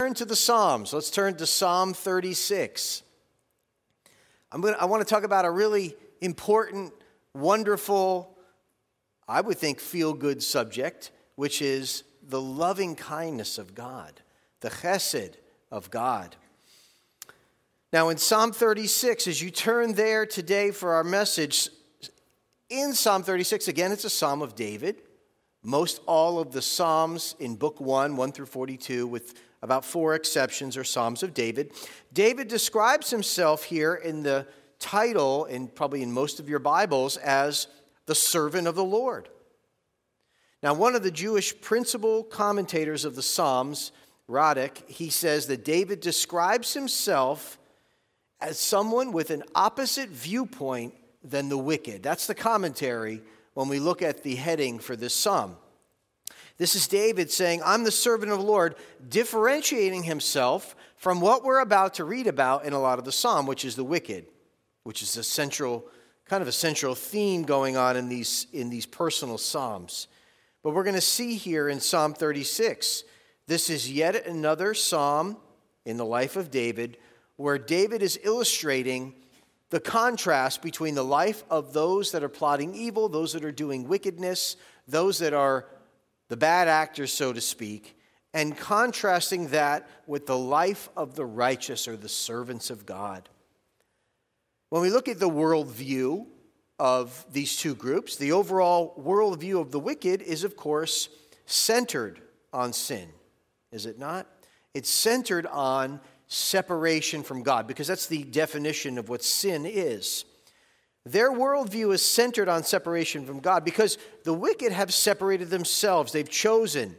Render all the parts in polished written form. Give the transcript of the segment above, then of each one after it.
Turn to the Psalms. Let's turn to Psalm 36. I want to talk about a really important, wonderful, I would think feel-good subject, which is the loving kindness of God, the chesed of God. Now in Psalm 36, as you turn there today for our message, in Psalm 36, again, it's a Psalm of David. Most all of the Psalms in Book 1 through 42, with about 4 exceptions, are Psalms of David. David describes himself here in the title, and probably in most of your Bibles, as the servant of the Lord. Now, one of the Jewish principal commentators of the Psalms, Radak, he says that David describes himself as someone with an opposite viewpoint than the wicked. That's the commentary when we look at the heading for this psalm. This is David saying, I'm the servant of the Lord, differentiating himself from what we're about to read about in a lot of the psalm, which is the wicked, which is a central theme going on in these personal psalms. But we're going to see here in Psalm 36, this is yet another psalm in the life of David where David is illustrating the contrast between the life of those that are plotting evil, those that are doing wickedness, those that are the bad actors, so to speak, and contrasting that with the life of the righteous or the servants of God. When we look at the worldview of these two groups, the overall worldview of the wicked is, of course, centered on sin, is it not? It's centered on separation from God, because that's the definition of what sin is. Their worldview is centered on separation from God because the wicked have separated themselves. They've chosen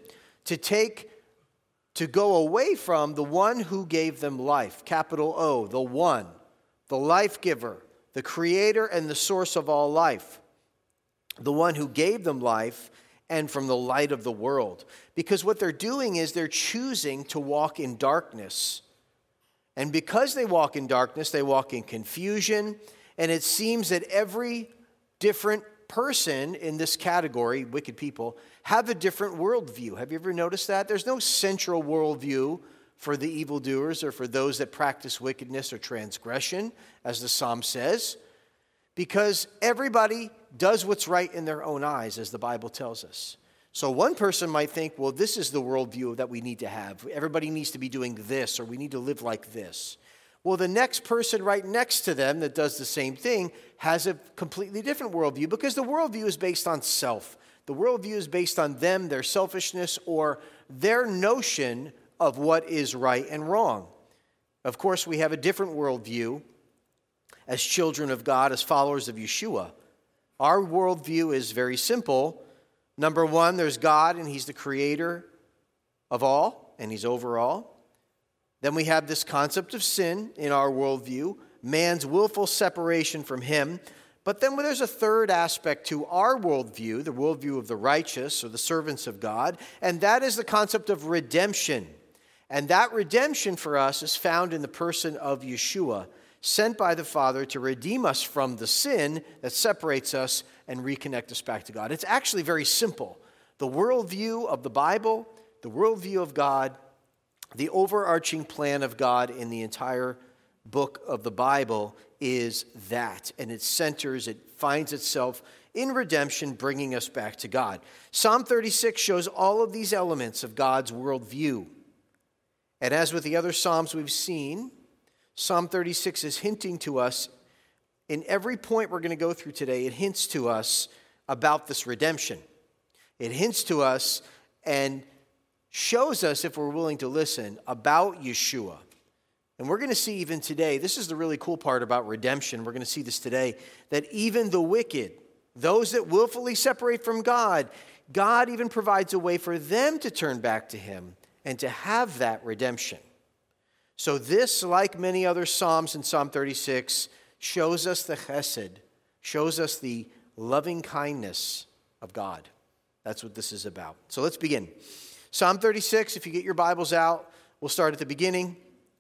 to go away from the one who gave them life, capital O, the one, the life giver, the creator and the source of all life, the one who gave them life, and from the light of the world. Because what they're doing is they're choosing to walk in darkness. And because they walk in darkness, they walk in confusion. And it seems that every different person in this category, wicked people, have a different worldview. Have you ever noticed that? There's no central worldview for the evildoers or for those that practice wickedness or transgression, as the psalm says, because everybody does what's right in their own eyes, as the Bible tells us. So one person might think, well, this is the worldview that we need to have. Everybody needs to be doing this, or we need to live like this. Well, the next person right next to them that does the same thing has a completely different worldview, because the worldview is based on self. The worldview is based on them, their selfishness, or their notion of what is right and wrong. Of course, we have a different worldview as children of God, as followers of Yeshua. Our worldview is very simple. Number one, there's God, and He's the creator of all, and He's over all. Then we have this concept of sin in our worldview, man's willful separation from Him. But then there's a third aspect to our worldview, the worldview of the righteous or the servants of God, and that is the concept of redemption. And that redemption for us is found in the person of Yeshua, sent by the Father to redeem us from the sin that separates us and reconnect us back to God. It's actually very simple. The worldview of the Bible, the worldview of God, the overarching plan of God in the entire book of the Bible is that. And it finds itself in redemption, bringing us back to God. Psalm 36 shows all of these elements of God's worldview. And as with the other Psalms we've seen, Psalm 36 is hinting to us, in every point we're going to go through today, it hints to us about this redemption. It hints to us and shows us, if we're willing to listen, about Yeshua. And we're going to see even today, this is the really cool part about redemption, we're going to see this today, that even the wicked, those that willfully separate from God, God even provides a way for them to turn back to Him and to have that redemption. So this, like many other Psalms in Psalm 36, shows us the chesed, shows us the loving kindness of God. That's what this is about. So let's begin. Psalm 36, if you get your Bibles out, we'll start at the beginning.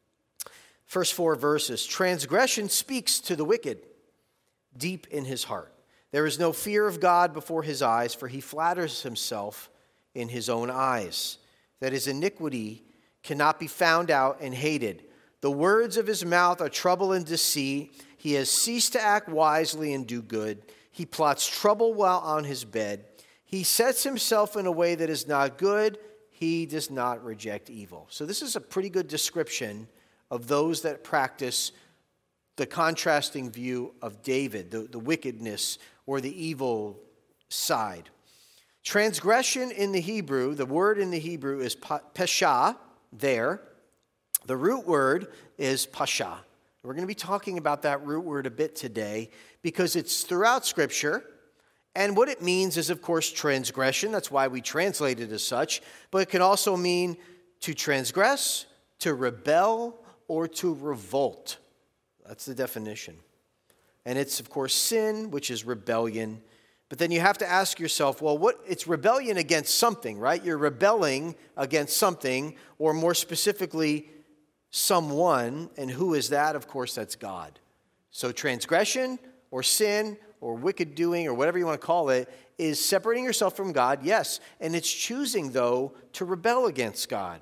First 4 verses. Transgression speaks to the wicked deep in his heart. There is no fear of God before his eyes, for he flatters himself in his own eyes, that his iniquity cannot be found out and hated. The words of his mouth are trouble and deceit. He has ceased to act wisely and do good. He plots trouble while on his bed. He sets himself in a way that is not good. He does not reject evil. So this is a pretty good description of those that practice the contrasting view of David, the wickedness or the evil side. Transgression in the Hebrew, the word in the Hebrew is pesha there. The root word is pasha. We're going to be talking about that root word a bit today because it's throughout Scripture. And what it means is, of course, transgression. That's why we translate it as such. But it can also mean to transgress, to rebel, or to revolt. That's the definition. And it's, of course, sin, which is rebellion. But then you have to ask yourself, well, it's rebellion against something, right? You're rebelling against something, or more specifically, someone. And who is that? Of course, that's God. So transgression or sin or wicked doing or whatever you want to call it is separating yourself from God, yes. And it's choosing, though, to rebel against God.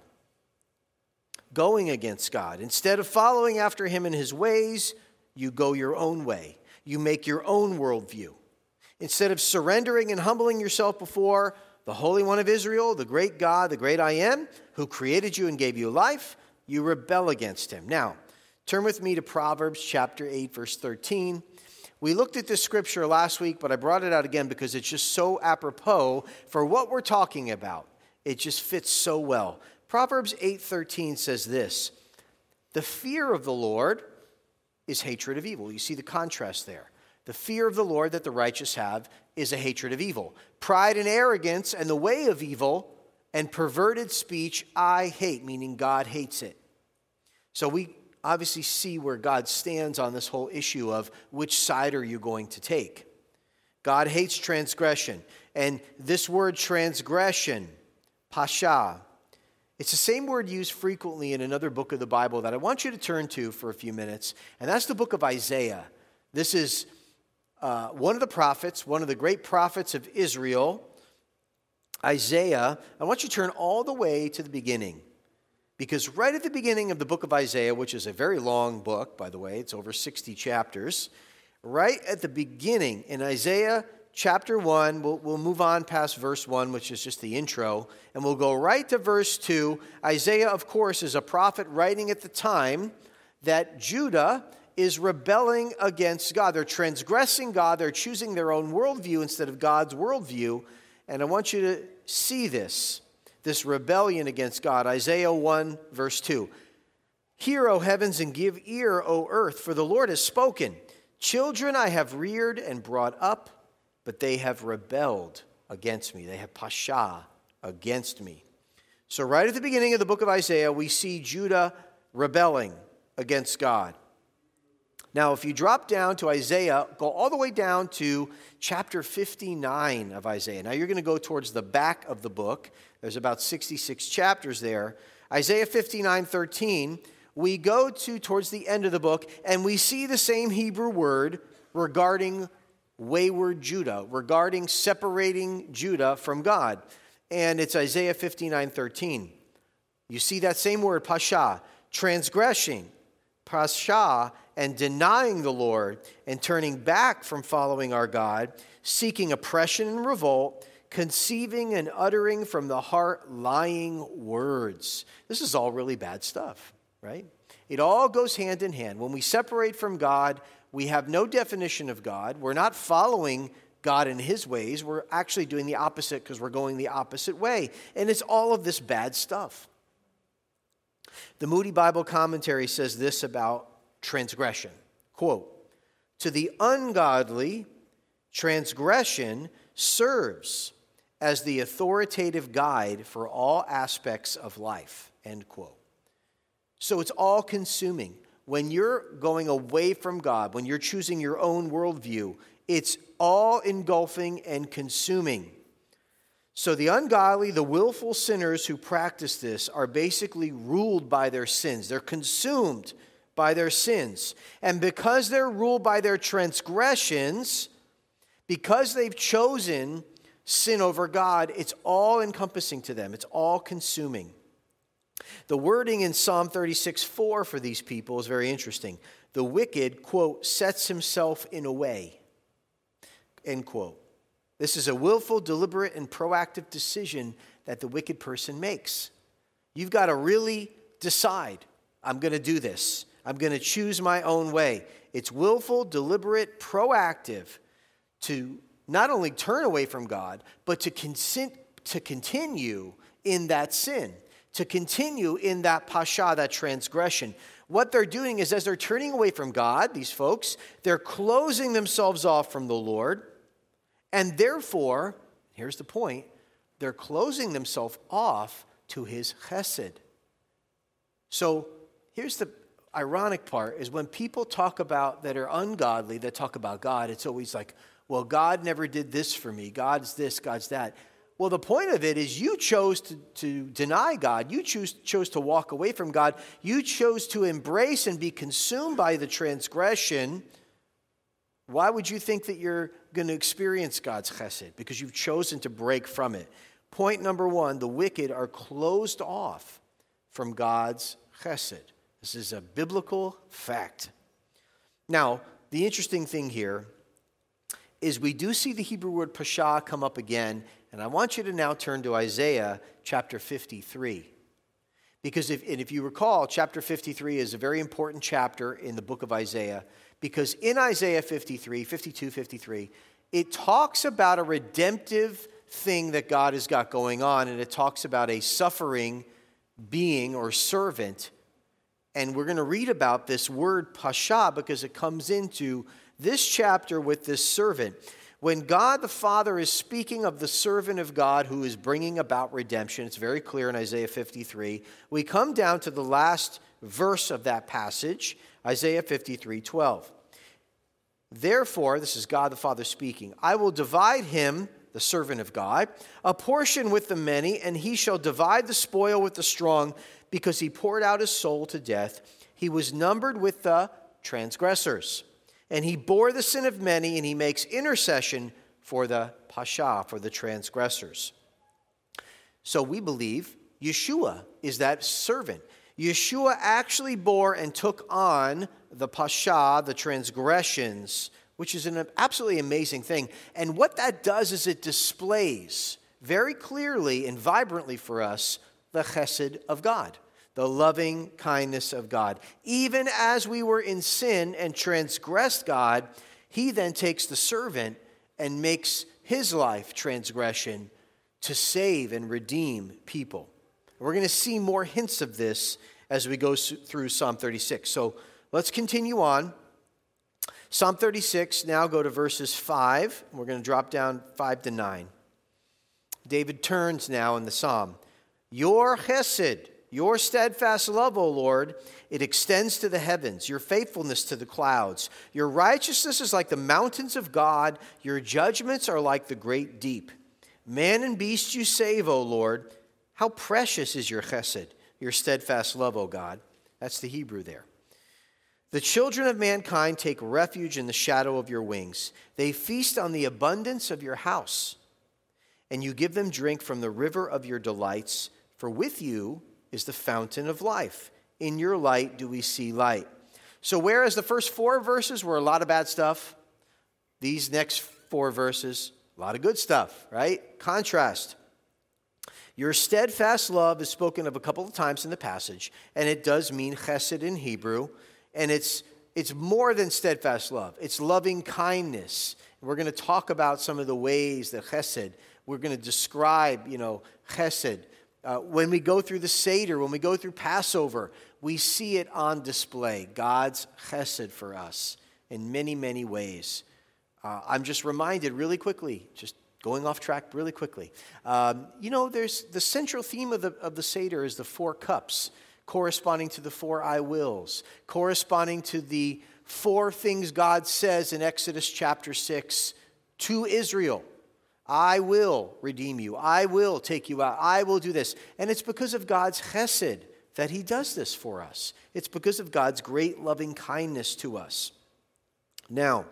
Going against God. Instead of following after him in his ways, you go your own way. You make your own worldview. Instead of surrendering and humbling yourself before the Holy One of Israel, the great God, the great I Am, who created you and gave you life, you rebel against him. Now, turn with me to Proverbs chapter 8, verse 13. We looked at this scripture last week, but I brought it out again because it's just so apropos for what we're talking about. It just fits so well. Proverbs 8:13 says this, "The fear of the Lord is hatred of evil." You see the contrast there. The fear of the Lord that the righteous have is a hatred of evil. Pride and arrogance and the way of evil and perverted speech I hate, meaning God hates it. So we obviously see where God stands on this whole issue of which side are you going to take. God hates transgression. And this word transgression, pasha, it's the same word used frequently in another book of the Bible that I want you to turn to for a few minutes, and that's the book of Isaiah. This is one of the prophets, one of the great prophets of Israel, Isaiah. I want you to turn all the way to the beginning, because right at the beginning of the book of Isaiah, which is a very long book, by the way, it's over 60 chapters, right at the beginning in Isaiah chapter 1, we'll move on past verse 1, which is just the intro, and we'll go right to verse 2. Isaiah, of course, is a prophet writing at the time that Judah is rebelling against God. They're transgressing God. They're choosing their own worldview instead of God's worldview. And I want you to see this rebellion against God. Isaiah 1, verse 2. "Hear, O heavens, and give ear, O earth, for the Lord has spoken. Children I have reared and brought up, but they have rebelled against me." They have pasha against me. So right at the beginning of the book of Isaiah, we see Judah rebelling against God. Now, if you drop down to Isaiah, go all the way down to chapter 59 of Isaiah. Now, you're going to go towards the back of the book. There's about 66 chapters there. Isaiah 59:13, we go towards the end of the book, and we see the same Hebrew word regarding wayward Judah, regarding separating Judah from God. And it's Isaiah 59:13. You see that same word, pasha, transgressing, pasha, and denying the Lord and turning back from following our God, seeking oppression and revolt, conceiving and uttering from the heart lying words. This is all really bad stuff, right? It all goes hand in hand. When we separate from God, we have no definition of God. We're not following God in his ways. We're actually doing the opposite because we're going the opposite way. And it's all of this bad stuff. The Moody Bible Commentary says this about transgression. Quote, "To the ungodly, transgression serves as the authoritative guide for all aspects of life." End quote. So it's all consuming. When you're going away from God, when you're choosing your own worldview, it's all engulfing and consuming. So the ungodly, the willful sinners who practice this are basically ruled by their sins. They're consumed by their sins. And because they're ruled by their transgressions, because they've chosen sin over God, it's all encompassing to them. It's all consuming. The wording in Psalm 36:4 for these people is very interesting. The wicked, quote, sets himself in a way, end quote. This is a willful, deliberate, and proactive decision that the wicked person makes. You've got to really decide, I'm going to do this. I'm going to choose my own way. It's willful, deliberate, proactive to not only turn away from God, but to continue in that sin, to continue in that pasha, that transgression. What they're doing is as they're turning away from God, these folks, they're closing themselves off from the Lord. And therefore, here's the point, they're closing themselves off to his chesed. So here's the ironic part, is when people talk about that are ungodly, that talk about God, it's always like, well, God never did this for me. God's this, God's that. Well, the point of it is you chose to deny God. You chose to walk away from God. You chose to embrace and be consumed by the transgression. Why would you think that you're going to experience God's chesed? Because you've chosen to break from it. Point number one, the wicked are closed off from God's chesed. This is a biblical fact. Now, the interesting thing here is we do see the Hebrew word pasha come up again, and I want you to now turn to Isaiah chapter 53. Because if you recall, chapter 53 is a very important chapter in the book of Isaiah, because in Isaiah 53, 52, 53, it talks about a redemptive thing that God has got going on, and it talks about a suffering being or servant. And we're going to read about this word pasha because it comes into this chapter with this servant. When God the Father is speaking of the servant of God who is bringing about redemption, it's very clear in Isaiah 53. We come down to the last verse of that passage, Isaiah 53:12. Therefore, this is God the Father speaking, I will divide him, the servant of God, a portion with the many, and he shall divide the spoil with the strong, because he poured out his soul to death. He was numbered with the transgressors. And he bore the sin of many, and he makes intercession for the pasha, for the transgressors. So we believe Yeshua is that servant. Yeshua actually bore and took on the pasha, the transgressions, which is an absolutely amazing thing. And what that does is it displays very clearly and vibrantly for us the chesed of God, the loving kindness of God. Even as we were in sin and transgressed God, he then takes the servant and makes his life transgression to save and redeem people. We're going to see more hints of this as we go through Psalm 36. So let's continue on. Psalm 36, now go to verses 5. We're going to drop down 5 to 9. David turns now in the psalm. Your chesed, your steadfast love, O Lord, it extends to the heavens, your faithfulness to the clouds. Your righteousness is like the mountains of God. Your judgments are like the great deep. Man and beast you save, O Lord. How precious is your chesed, your steadfast love, O God. That's the Hebrew there. The children of mankind take refuge in the shadow of your wings. They feast on the abundance of your house, and you give them drink from the river of your delights. For with you is the fountain of life. In your light do we see light. So whereas the first 4 verses were a lot of bad stuff, these next 4 verses, a lot of good stuff, right? Contrast. Your steadfast love is spoken of a couple of times in the passage, and it does mean chesed in Hebrew, and it's more than steadfast love. It's loving kindness. We're going to talk about some of the ways that chesed, we're going to describe, chesed. When we go through the Seder, when we go through Passover, we see it on display, God's chesed for us in many, many ways. I'm just reminded really quickly, just going off track really quickly. There's the central theme of the Seder is the 4 cups, corresponding to the 4 I wills, corresponding to the 4 things God says in Exodus chapter 6 to Israel. I will redeem you. I will take you out. I will do this. And it's because of God's chesed that he does this for us. It's because of God's great loving kindness to us. Now,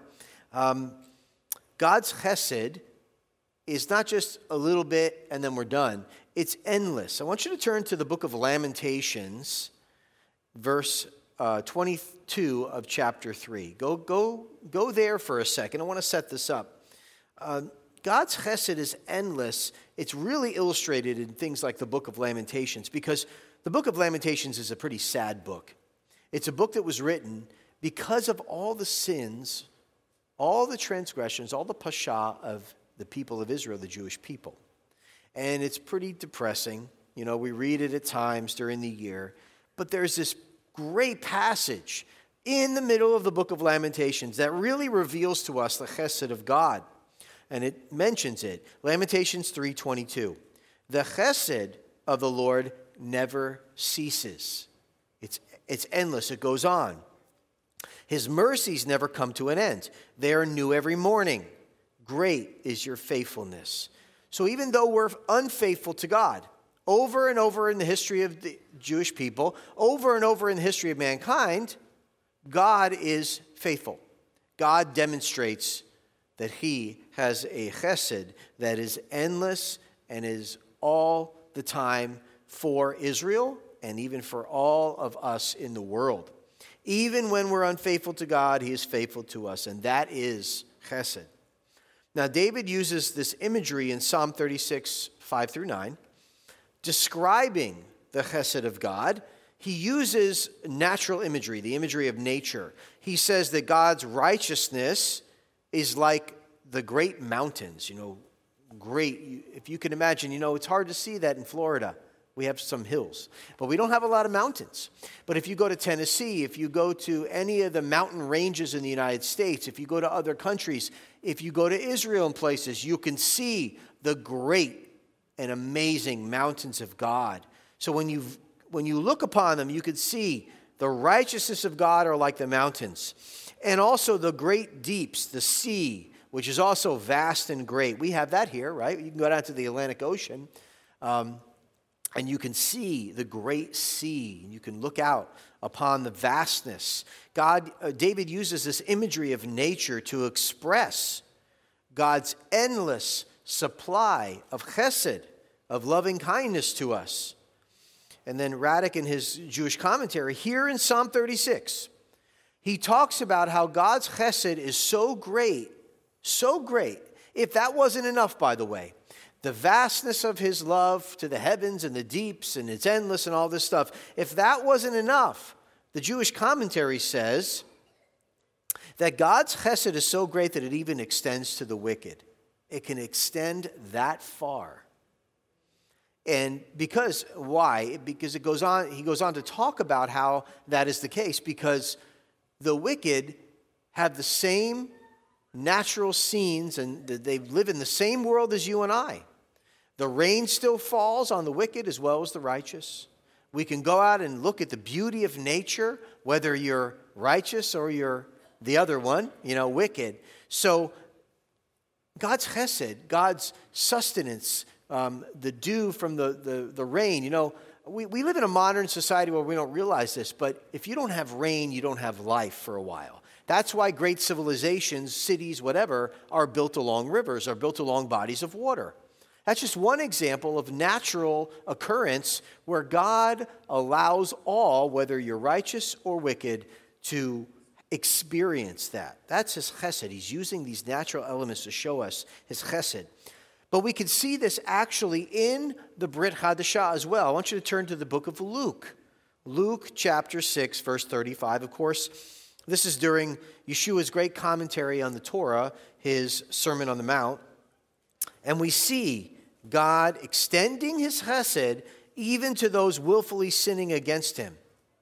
God's chesed is not just a little bit and then we're done. It's endless. I want you to turn to the book of Lamentations, verse 22 of chapter 3. Go there for a second. I want to set this up. God's chesed is endless. It's really illustrated in things like the book of Lamentations, because the book of Lamentations is a pretty sad book. It's a book that was written because of all the sins, all the transgressions, all the pasha of the people of Israel, the Jewish people. And it's pretty depressing. You know, we read it at times during the year. But there's this great passage in the middle of the book of Lamentations that really reveals to us the chesed of God. And it mentions it. Lamentations 3:22. The chesed of the Lord never ceases. It's endless. It goes on. His mercies never come to an end. They are new every morning. Great is your faithfulness. So even though we're unfaithful to God, over and over in the history of the Jewish people, over and over in the history of mankind, God is faithful. God demonstrates that he has a chesed that is endless and is all the time for Israel and even for all of us in the world. Even when we're unfaithful to God, he is faithful to us, and that is chesed. Now, David uses this imagery in Psalm 36, 5 through 9, describing the chesed of God. He uses natural imagery, the imagery of nature. He says that God's righteousness is like the great mountains, great. If you can imagine, it's hard to see that in Florida. We have some hills, but we don't have a lot of mountains. But if you go to Tennessee, if you go to any of the mountain ranges in the United States, if you go to other countries, if you go to Israel and places, you can see the great and amazing mountains of God. So when you look upon them, you can see the righteousness of God are like the mountains. And also the great deeps, the sea, which is also vast and great. We have that here, right? You can go down to the Atlantic Ocean, and you can see the great sea. You can look out upon the vastness. David uses this imagery of nature to express God's endless supply of chesed, of loving kindness to us. And then Radek in his Jewish commentary, here in Psalm 36, he talks about how God's chesed is so great. If that wasn't enough, by the way, the vastness of his love to the heavens and the deeps, and it's endless and all this stuff. If that wasn't enough, the Jewish commentary says that God's chesed is so great that it even extends to the wicked. It can extend that far. And why? Because he goes on to talk about how that is the case, because the wicked have the same natural scenes, and they live in the same world as you and I. The rain still falls on the wicked as well as the righteous. We can go out and look at the beauty of nature, whether you're righteous or you're the other one, wicked. So God's chesed, God's sustenance, the dew from the rain, we live in a modern society where we don't realize this, but if you don't have rain, you don't have life for a while. That's why great civilizations, cities, whatever, are built along rivers, are built along bodies of water. That's just one example of natural occurrence where God allows all, whether you're righteous or wicked, to experience that. That's his chesed. He's using these natural elements to show us his chesed. But we can see this actually in the Brit Hadashah as well. I want you to turn to the book of Luke. Luke chapter 6, verse 35. Of course, this is during Yeshua's great commentary on the Torah, his Sermon on the Mount. And we see God extending his chesed even to those willfully sinning against him.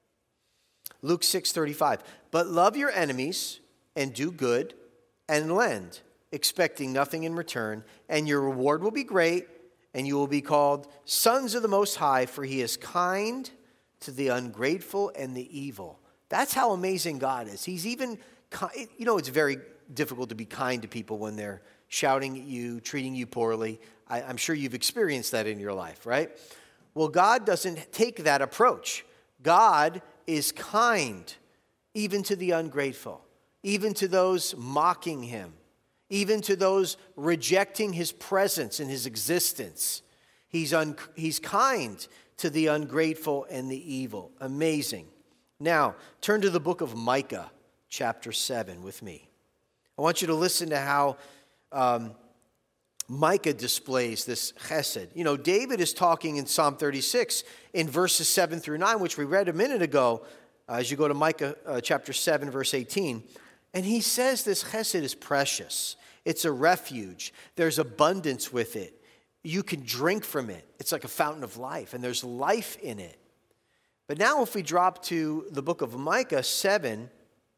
Luke 6:35. But love your enemies and do good and lend, expecting nothing in return, and your reward will be great, and you will be called sons of the Most High, for he is kind to the ungrateful and the evil. That's how amazing God is. He's even, it's very difficult to be kind to people when they're shouting at you, treating you poorly. I'm sure you've experienced that in your life, right? Well, God doesn't take that approach. God is kind even to the ungrateful, even to those mocking him, even to those rejecting his presence and his existence. He's kind to the ungrateful and the evil. Amazing. Now, turn to the book of Micah, chapter 7 with me. I want you to listen to how Micah displays this chesed. You know, David is talking in Psalm 36 in verses 7 through 9, which we read a minute ago, as you go to Micah chapter 7, verse 18. And he says this chesed is precious. It's a refuge. There's abundance with it. You can drink from it. It's like a fountain of life, and there's life in it. But now if we drop to the book of Micah 7,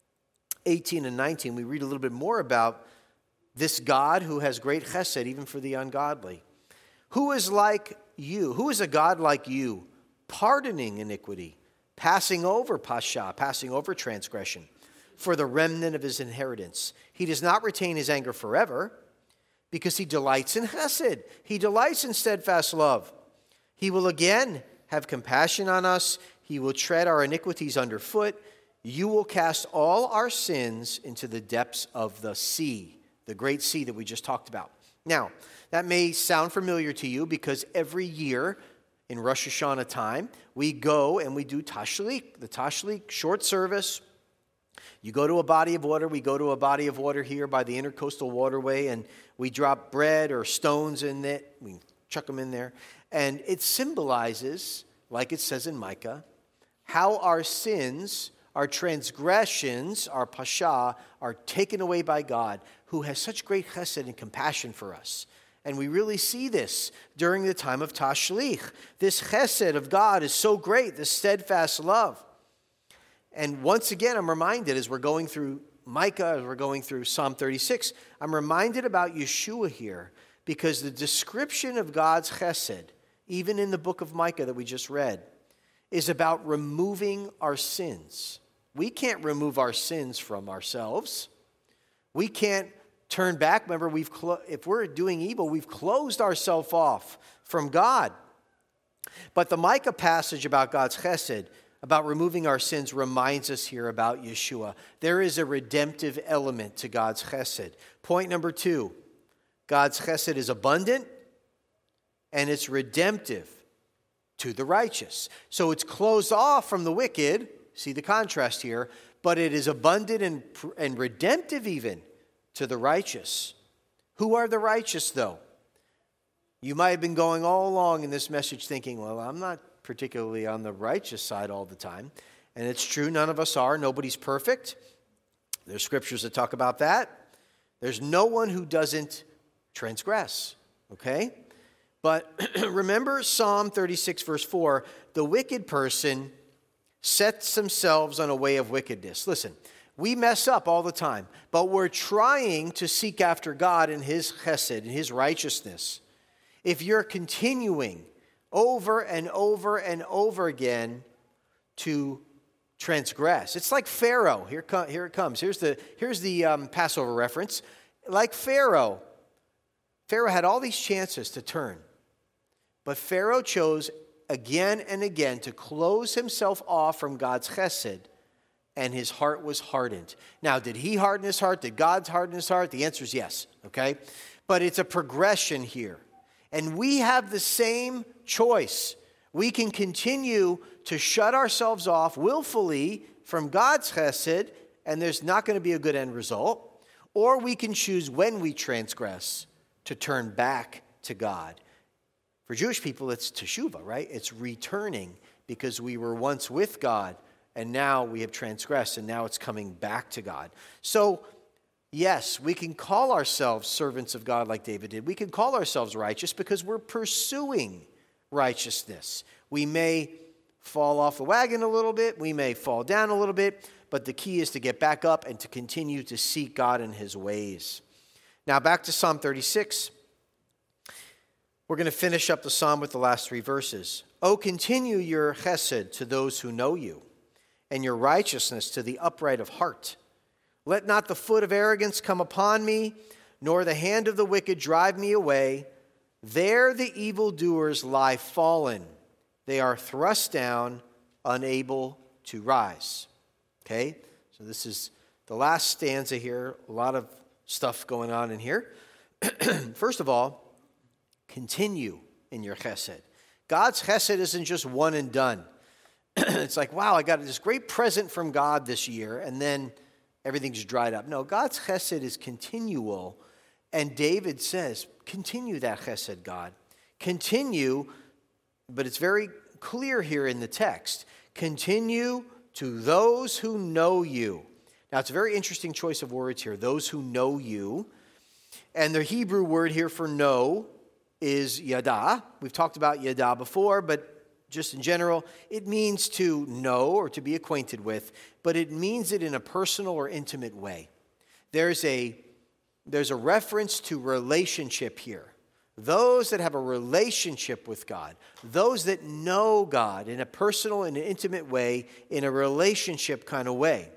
18 and 19, we read a little bit more about this God who has great chesed even for the ungodly. Who is like you? Who is a God like you, pardoning iniquity, passing over pasha, passing over transgression, for the remnant of his inheritance? He does not retain his anger forever, because he delights in chesed. He delights in steadfast love. He will again have compassion on us. He will tread our iniquities underfoot. You will cast all our sins into the depths of the sea, the great sea that we just talked about. Now, that may sound familiar to you because every year in Rosh Hashanah time, we go and we do tashlik, the tashlik short service. You go to a body of water. We go to a body of water here by the Intercoastal Waterway, and we drop bread or stones in it. We chuck them in there. And it symbolizes, like it says in Micah, how our sins, our transgressions, our pasha, are taken away by God, who has such great chesed and compassion for us. And we really see this during the time of Tashlich. This chesed of God is so great, this steadfast love. And once again, I'm reminded as we're going through Micah, as we're going through Psalm 36, I'm reminded about Yeshua here, because the description of God's chesed, even in the book of Micah that we just read, is about removing our sins. We can't remove our sins from ourselves. We can't turn back. Remember, if we're doing evil, we've closed ourselves off from God. But the Micah passage about God's chesed, about removing our sins, reminds us here about Yeshua. There is a redemptive element to God's chesed. Point number 2, God's chesed is abundant and it's redemptive to the righteous. So it's closed off from the wicked. See the contrast here. But it is abundant and redemptive even to the righteous. Who are the righteous, though? You might have been going all along in this message thinking, well, I'm not particularly on the righteous side all the time. And it's true, none of us are. Nobody's perfect. There's scriptures that talk about that. There's no one who doesn't transgress, okay? But remember Psalm 36, verse 4, the wicked person sets themselves on a way of wickedness. Listen, we mess up all the time, but we're trying to seek after God in his chesed, in his righteousness. If you're continuing over and over and over again to transgress, it's like Pharaoh. Here it comes. Here's the Passover reference. Like Pharaoh had all these chances to turn, but Pharaoh chose again and again to close himself off from God's chesed, and his heart was hardened. Now, did he harden his heart? Did God harden his heart? The answer is yes, okay? But it's a progression here. And we have the same choice. We can continue to shut ourselves off willfully from God's chesed, and there's not going to be a good end result. Or we can choose when we transgress to turn back to God. For Jewish people, it's teshuvah, right? It's returning because we were once with God, and now we have transgressed, and now it's coming back to God. So, yes, we can call ourselves servants of God like David did. We can call ourselves righteous because we're pursuing righteousness. We may fall off the wagon a little bit. We may fall down a little bit. But the key is to get back up and to continue to seek God in his ways. Now back to Psalm 36. We're going to finish up the psalm with the last 3 verses. Oh, continue your chesed to those who know you, and your righteousness to the upright of heart. Let not the foot of arrogance come upon me, nor the hand of the wicked drive me away. There the evildoers lie fallen. They are thrust down, unable to rise. Okay? So this is the last stanza here. A lot of stuff going on in here. First of all, continue in your chesed. God's chesed isn't just one and done. It's like, wow, I got this great present from God this year, and then everything's dried up. No, God's chesed is continual, and David says, continue that chesed, God. Continue, but it's very clear here in the text. Continue to those who know you. Now, it's a very interesting choice of words here, those who know you. And the Hebrew word here for know is yada. We've talked about yada before, but just in general, it means to know or to be acquainted with, but it means it in a personal or intimate way. There's a reference to relationship here. Those that have a relationship with God, those that know God in a personal and intimate way, in a relationship kind of way.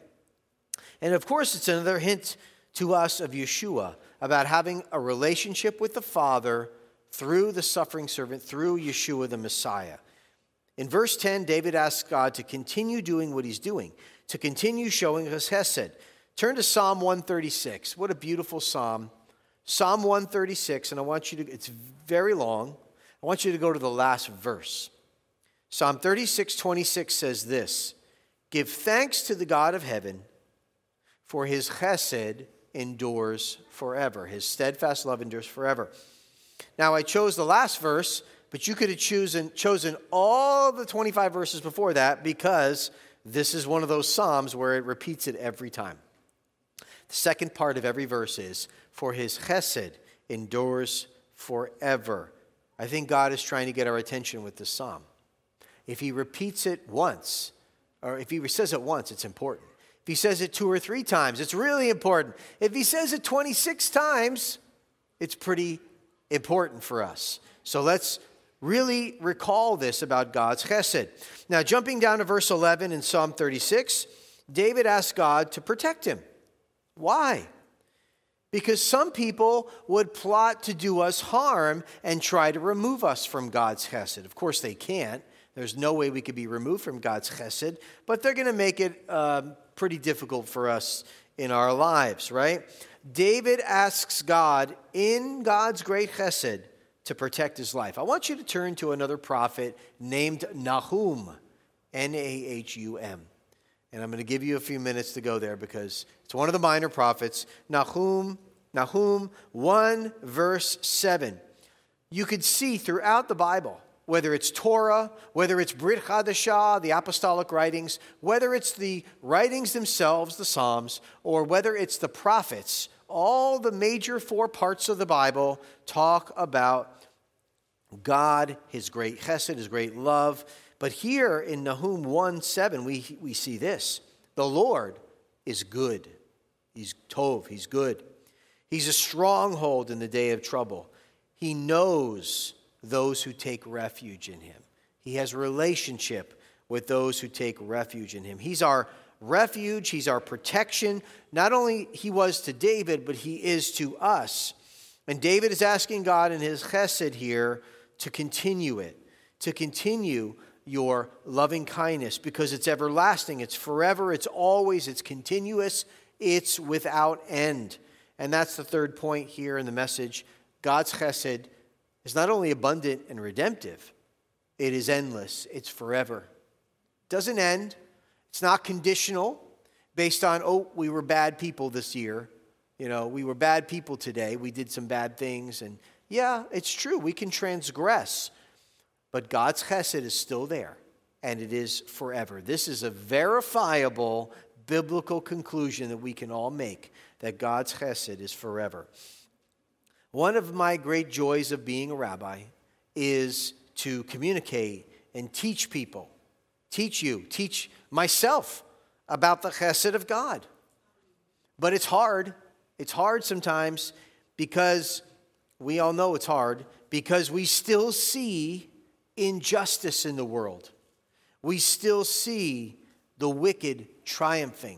And of course, it's another hint to us of Yeshua about having a relationship with the Father through the suffering servant, through Yeshua the Messiah. In verse 10, David asks God to continue doing what he's doing, to continue showing his chesed. Turn to Psalm 136. What a beautiful psalm. Psalm 136, and it's very long. I want you to go to the last verse. Psalm 36:26 says this, give thanks to the God of heaven, for his chesed endures forever. His steadfast love endures forever. Now, I chose the last verse, but you could have chosen all the 25 verses before that, because this is one of those psalms where it repeats it every time. The second part of every verse is, for his chesed endures forever. I think God is trying to get our attention with this psalm. If he repeats it once, or if he says it once, it's important. If he says it 2 or 3 times, it's really important. If he says it 26 times, it's pretty important for us. So let's really recall this about God's chesed. Now, jumping down to verse 11 in Psalm 36, David asks God to protect him. Why? Because some people would plot to do us harm and try to remove us from God's chesed. Of course, they can't. There's no way we could be removed from God's chesed, but they're going to make it pretty difficult for us in our lives, right? David asks God, in God's great chesed, to protect his life. I want you to turn to another prophet named Nahum, Nahum. And I'm going to give you a few minutes to go there because it's one of the minor prophets. Nahum 1 verse 7. You could see throughout the Bible, whether it's Torah, whether it's Brit Hadashah, the apostolic writings, whether it's the writings themselves, the Psalms, or whether it's the prophets, all the major 4 parts of the Bible talk about God, his great chesed, his great love. But here in Nahum 1:7, we see this. The Lord is good. He's tov, he's good. He's a stronghold in the day of trouble. He knows those who take refuge in him. He has a relationship with those who take refuge in him. He's our refuge. He's our protection. Not only he was to David, but he is to us. And David is asking God in his chesed here to continue it, to continue your loving kindness, because it's everlasting, it's forever, it's always, it's continuous, it's without end. And that's the third point here in the message. God's chesed is not only abundant and redemptive, it is endless, it's forever. It doesn't end. It's not conditional based on, we were bad people this year. We were bad people today. We did some bad things. And yeah, it's true. We can transgress. But God's chesed is still there, and it is forever. This is a verifiable biblical conclusion that we can all make, that God's chesed is forever. One of my great joys of being a rabbi is to communicate and teach people, teach myself about the chesed of God. But it's hard. It's hard sometimes because we all know it's hard, because we still see injustice in the world. We still see the wicked triumphing.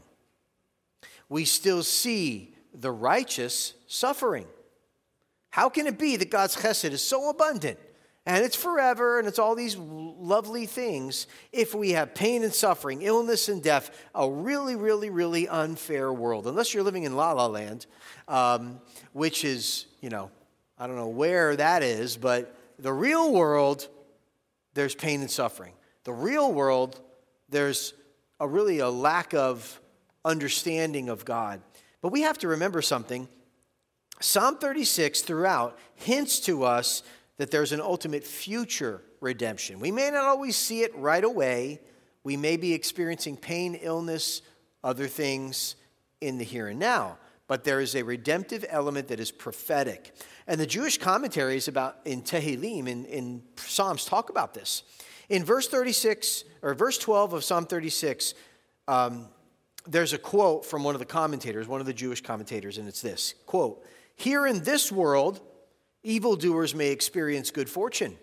We still see the righteous suffering. How can it be that God's chesed is so abundant and it's forever and it's all these lovely things if we have pain and suffering, illness and death, a really, really, really unfair world? Unless you're living in La La Land, which is, I don't know where that is, but the real world, there's pain and suffering. The real world, there's really a lack of understanding of God. But we have to remember something. Psalm 36 throughout hints to us that there's an ultimate future redemption. We may not always see it right away. We may be experiencing pain, illness, other things in the here and now. But there is a redemptive element that is prophetic. And the Jewish commentaries in Tehillim, in Psalms, talk about this. In verse 36, or verse 12 of Psalm 36, there's a quote from one of the commentators, one of the Jewish commentators, and it's this, quote, "Here in this world, evildoers may experience good fortune.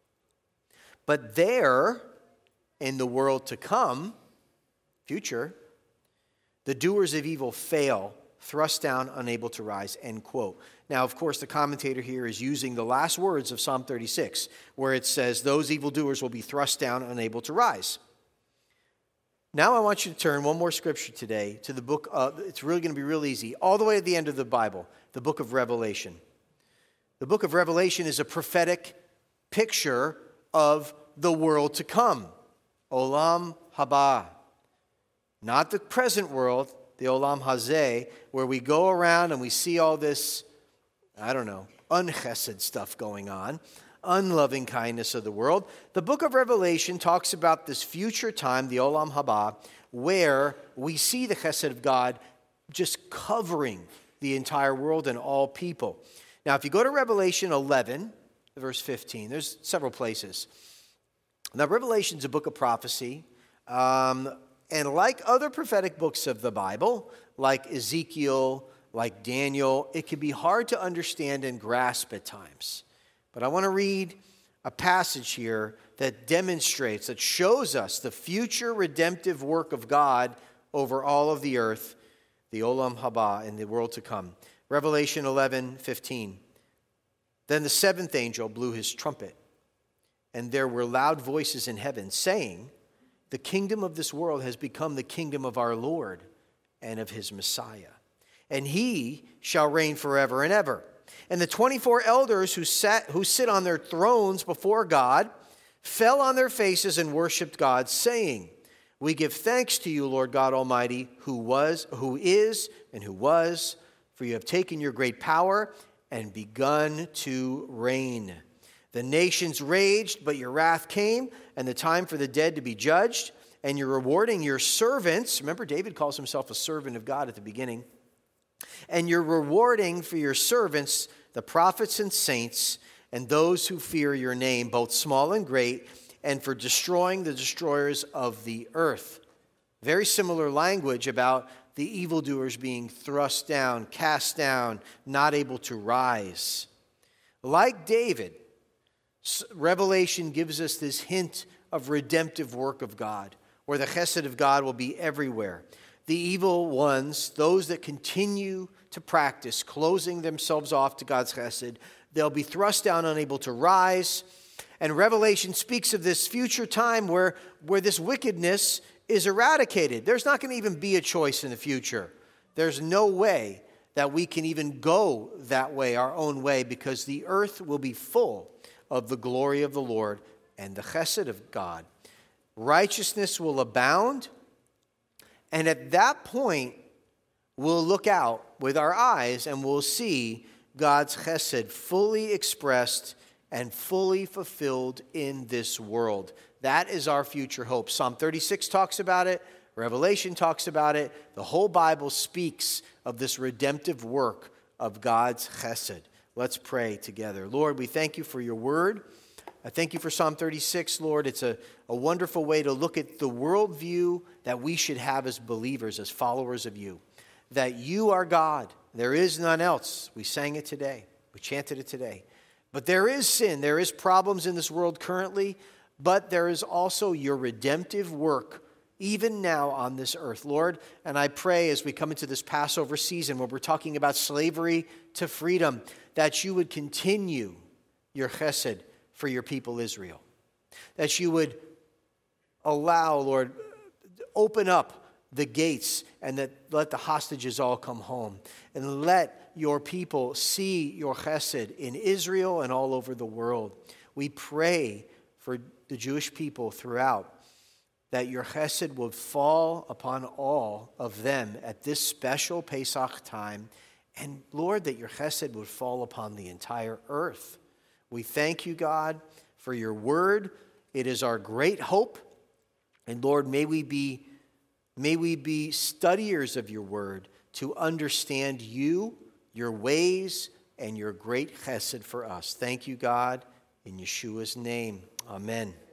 But there, in the world to come, future, the doers of evil fail, thrust down, unable to rise," end quote. Now, of course, the commentator here is using the last words of Psalm 36, where it says, those evildoers will be thrust down, unable to rise. Now I want you to turn one more scripture today to the book of, it's really going to be real easy, all the way at the end of the Bible, the book of Revelation. The book of Revelation is a prophetic picture of the world to come. Olam haba. Not the present world, the Olam hazeh, where we go around and we see all this, unchesed stuff going on, unloving kindness of the world. The book of Revelation talks about this future time, the Olam haba, where we see the chesed of God just covering the entire world and all people. Now, if you go to Revelation 11, verse 15, there's several places. Now, Revelation is a book of prophecy, and like other prophetic books of the Bible, like Ezekiel, like Daniel, it can be hard to understand and grasp at times. But I want to read a passage here that demonstrates, that shows us the future redemptive work of God over all of the earth, the Olam haba, in the world to come. Revelation 11:15. Then the seventh angel blew his trumpet, and there were loud voices in heaven saying, "The kingdom of this world has become the kingdom of our Lord and of his Messiah, and he shall reign forever and ever." And the 24 elders who sit on their thrones before God fell on their faces and worshiped God, saying, "We give thanks to you, Lord God Almighty, who is, and who was, for you have taken your great power and begun to reign. The nations raged, but your wrath came, and the time for the dead to be judged, and you're rewarding your servants." Remember, David calls himself a servant of God at the beginning. "And you're rewarding for your servants, the prophets and saints, and those who fear your name, both small and great, and for destroying the destroyers of the earth." Very similar language about the evildoers being thrust down, cast down, not able to rise. Like David, Revelation gives us this hint of redemptive work of God, where the chesed of God will be everywhere. The evil ones, those that continue to practice closing themselves off to God's chesed, they'll be thrust down, unable to rise. And Revelation speaks of this future time where this wickedness is eradicated. There's not going to even be a choice in the future. There's no way that we can even go that way, our own way, because the earth will be full of the glory of the Lord and the chesed of God. Righteousness will abound, and at that point, we'll look out with our eyes and we'll see God's chesed fully expressed and fully fulfilled in this world. That is our future hope. Psalm 36 talks about it. Revelation talks about it. The whole Bible speaks of this redemptive work of God's chesed. Let's pray together. Lord, we thank you for your word. I thank you for Psalm 36, Lord. It's a wonderful way to look at the worldview that we should have as believers, as followers of you. That you are God. There is none else. We sang it today. We chanted it today. But there is sin. There is problems in this world currently. But there is also your redemptive work even now on this earth, Lord. And I pray as we come into this Passover season where we're talking about slavery to freedom, that you would continue your chesed for your people Israel. That you would allow, Lord, open up the gates and that let the hostages all come home. And let your people see your chesed in Israel and all over the world. We pray for the Jewish people throughout, that your chesed would fall upon all of them at this special Pesach time. And Lord, that your chesed would fall upon the entire earth. We thank you, God, for your word. It is our great hope. And Lord, may we be studiers of your word to understand you, your ways, and your great chesed for us. Thank you, God, in Yeshua's name. Amen.